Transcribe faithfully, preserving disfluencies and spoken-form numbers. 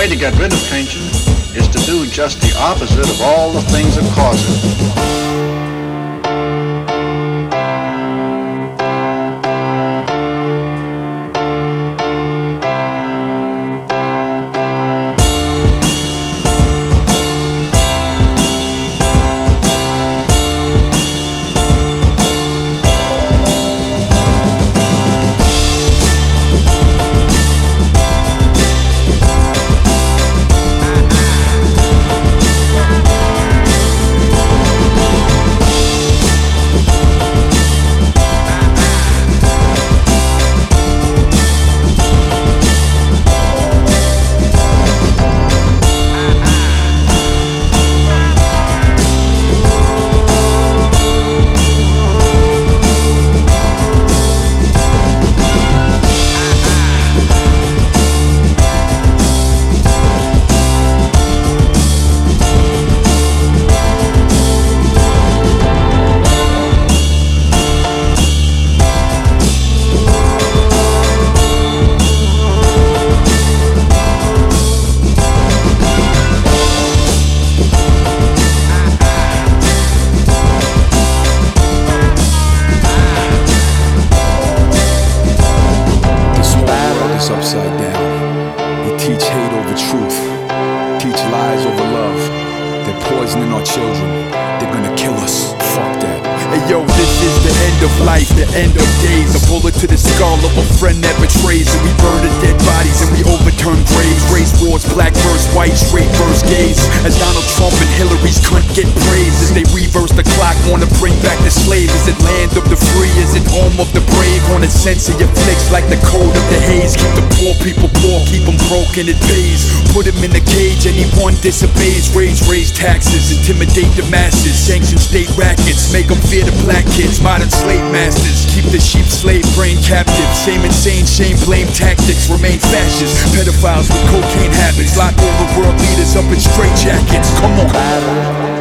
way to get rid of tension is to do just the opposite of all the things that cause it. Upside down. They teach hate over truth, teach lies over love. They're poisoning our children. They're gonna kill us. Fuck that. Hey yo, this is the end of life, the end of days. A bullet to the skull of a friend that betrays. And we burn the dead bodies and we overturn graves. Race wars, black versus white, straight versus gays. As Donald Trump and Hillary's cunt get praised. As they reverse the clock, wanna bring back the slave. Is it land of the free, is it home of the brave? Wanna censor your flicks like the code of the haze. Keep the poor people poor, keep them broke and it pays. Put them in a cage, anyone disobeys. Raise, raise taxes, intimidate the masses. Sanction state rackets, make them fear the black kids. Modern slave masters, keep the sheep slave brain captive. Same insane shame blame tactics, remain fascist. Pedophiles with cocaine habits, lock all the world leaders up in straitjackets. Come on.